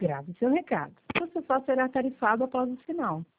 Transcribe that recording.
Grave seu recado. Você só será tarifado após o sinal.